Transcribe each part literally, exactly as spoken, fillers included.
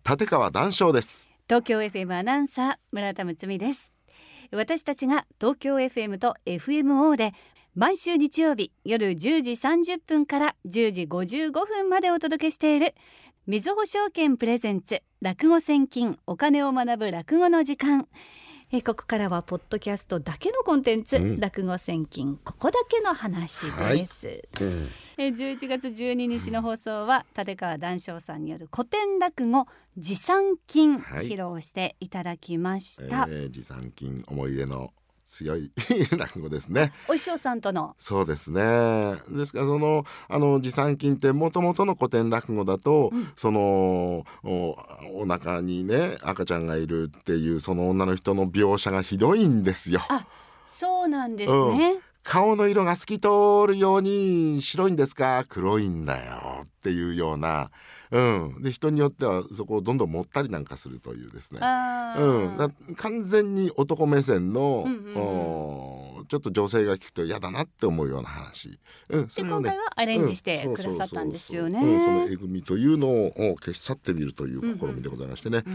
立川談笑です。 東京 エフエム アナウンサー村田睦美です。私たちが東京 エフエム と エフエムオー で毎週日曜日夜じゅうじさんじゅっぷんからじゅうじごじゅうごふんまでお届けしているみずほ証券プレゼンツ落語千金お金を学ぶ落語の時間。えここからはポッドキャストだけのコンテンツ、うん、落語千金ここだけの話です、はいうん、えじゅういちがつじゅうににちの放送は立川談笑さんによる古典落語持参金、はい、披露していただきました、 えー、持参金思い入れの強い落語ですね。 お師匠さんとのそうですね。ですからそのあの持参金ってもともとの古典落語だと、うん、その お, お腹にね赤ちゃんがいるっていうその女の人の描写がひどいんですよ。 あ、そうなんですね、うん、 顔の色が透き通るように白いんですか黒いんだよっていうような、うん、で人によってはそこをどんどん盛ったりなんかするというですね、うん、だ完全に男目線の、うんうんうん、ちょっと女性が聞くと嫌だなって思うような話、うんそれをね、 で今回はアレンジしてくださったんですよね。 そのえぐみというのを消し去ってみるという試みでございましてね、うんうん、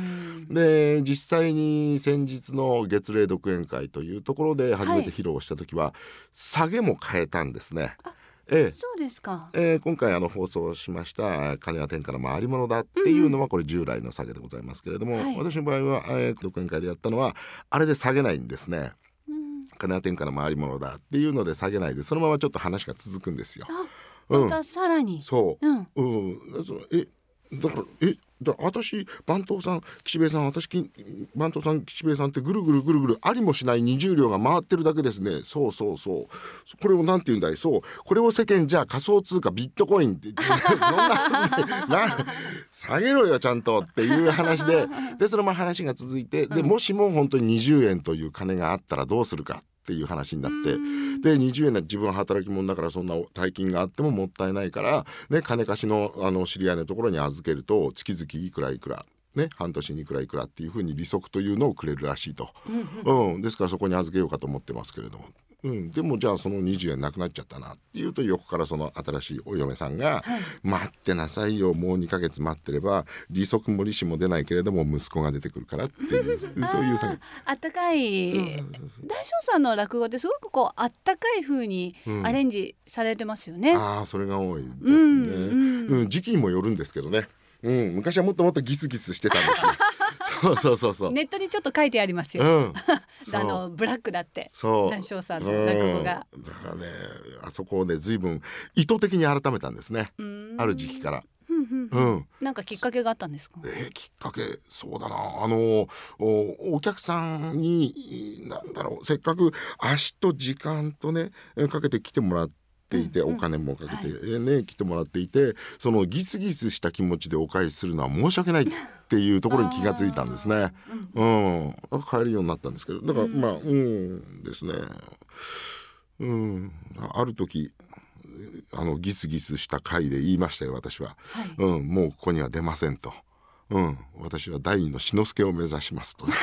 で実際に先日の月例独演会というところで初めて披露した時は、はい、下げも変えたんですね。 ええ、そうですか、 えー、今回あの放送しました金は天下の回り物だっていうのはこれ従来の下げでございますけれども、うんうん、私の場合は、えー、独演会でやったのはあれで下げないんですね、うん、金は天下の回り物だっていうので下げないでそのままちょっと話が続くんですよ。 あ、またさらに、 うん、そう、うんうん、えだからえだ私番頭さん岸辺さん私番頭さん岸辺さんってぐるぐるぐるぐるありもしないにじゅう両が回ってるだけですね。そうそうそうこれをなんて言うんだい。そうこれを世間じゃ仮想通貨ビットコインってそんなな下げろよちゃんとっていう話ででそのまま話が続いてでもしも本当ににじゅうえんという金があったらどうするかっていう話になってでにじゅうえんは自分は働き者だからそんな大金があってももったいないから、ね、金貸し の, あの知り合いのところに預けると月々いくらいくら、ね、半年にいくらいくらっていうふうに利息というのをくれるらしいと、うんうん、ですからそこに預けようかと思ってますけれども、うん、でもじゃあそのにじゅうえんなくなっちゃったなっていうと横からその新しいお嫁さんが、はい、待ってなさいよもうにかげつ待ってれば利息も利子も出ないけれども息子が出てくるからっていうそういうさあったかい談笑さんの落語ってすごくこうあったかい風にアレンジされてますよね、 うん、ああそれが多いですね、うんうんうん、時期にもよるんですけどね、うん、昔はもっともっとギスギスしてたんですよそうそうそうそうネットにちょっと書いてありますよ、うん、あのブラックだって談笑さんの落語が、 うん、だからねあそこをね随分意図的に改めたんですねある時期から、 うんうん、なんかきっかけがあったんですか。 えー、きっかけそうだなあの お, お客さんになんだろうせっかく足と時間とねかけて来てもらっていて、うんうん、お金もかけて、はいね、来てもらっていてそのギスギスした気持ちでお返しするのは申し訳ないっていうところに気がついたんですね、うんうん、買えるようになったんですけどだからまあうんですね、うん、ある時あのギスギスした回で言いましたよ私は、はいうん、もうここには出ませんと、うん、私は第二の志の輔を目指しますと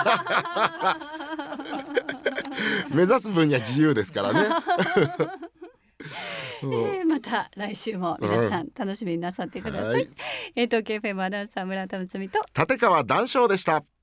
目指す分には自由ですからねえー、また来週も皆さん楽しみになさってください、はい、えー、東京 エフエム アナウンサー村田睦美と立川談笑でした。